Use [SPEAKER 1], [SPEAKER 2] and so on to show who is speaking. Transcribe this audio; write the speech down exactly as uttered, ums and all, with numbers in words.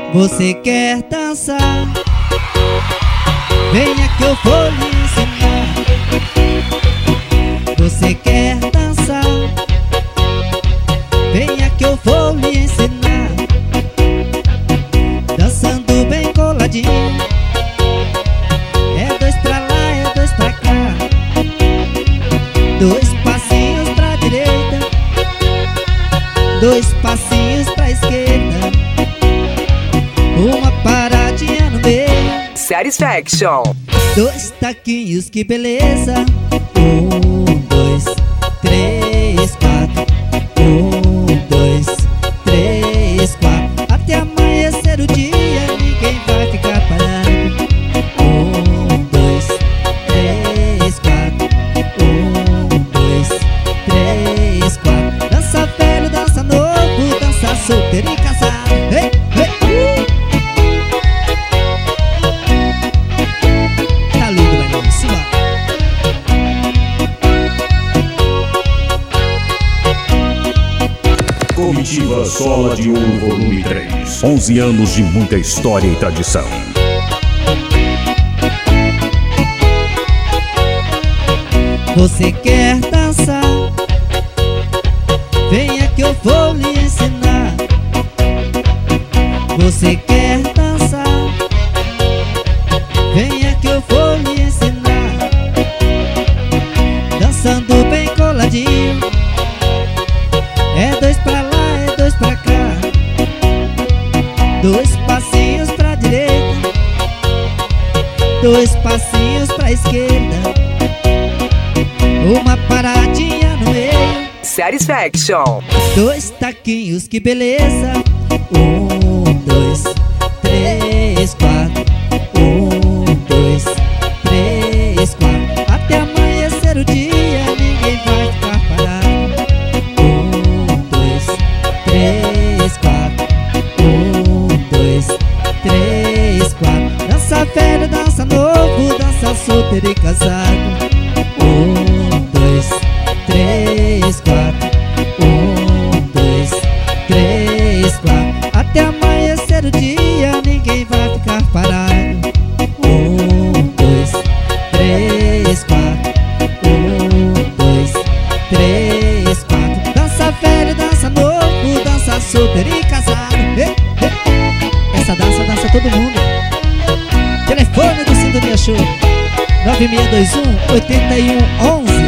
[SPEAKER 1] Você quer dançar? Venha que eu vou lhe ensinar. Você quer dançar? Venha que eu vou lhe ensinar. Dançando bem coladinho, é dois pra lá, é dois pra cá. Dois passinhos pra direita, dois passinhos pra esquerda, uma paradinha no meio.
[SPEAKER 2] Satisfaction.
[SPEAKER 1] Dois taquinhos, que beleza. Um, dois, três, quatro. Um, dois, três, quatro. Até amanhecer o dia, ninguém vai ficar parado. Um, dois, três, quatro. Um, dois, três, quatro. Dança velho, dança novo, dança solteiro e casado. Ei, ei, uh! Tá lindo, vai não, suba.
[SPEAKER 3] Comitiva Sola de Ouro Volume três. onze anos de muita história e tradição.
[SPEAKER 1] Você quer dançar? Venha que eu vou lhe ensinar. Você quer dançar? Venha que eu vou lhe ensinar. Dançando bem coladinho, é dois pra lá, é dois pra cá. Dois passinhos pra direita, dois passinhos pra esquerda, uma paradinha no meio.
[SPEAKER 2] Satisfaction.
[SPEAKER 1] Dois taquinhos, que beleza. Um, dois, três, quatro. Um, dois, três, quatro. Até amanhecer o dia, ninguém vai ficar parado. Um, dois, três, quatro. Um, dois, três, quatro. Dança velho, dança novo, dança solteiro e casado. Um, dois, três, quatro. Um, dois, três, quatro. Até amanhecer o dia, ninguém vai ficar parado. Um, dois, três, quatro. Um, dois, três, quatro. Dança velho, dança novo, dança solteiro e casado. Ei, ei. Essa dança, dança todo mundo. Telefone do Sintonia Show nove seis dois um, oito um um um.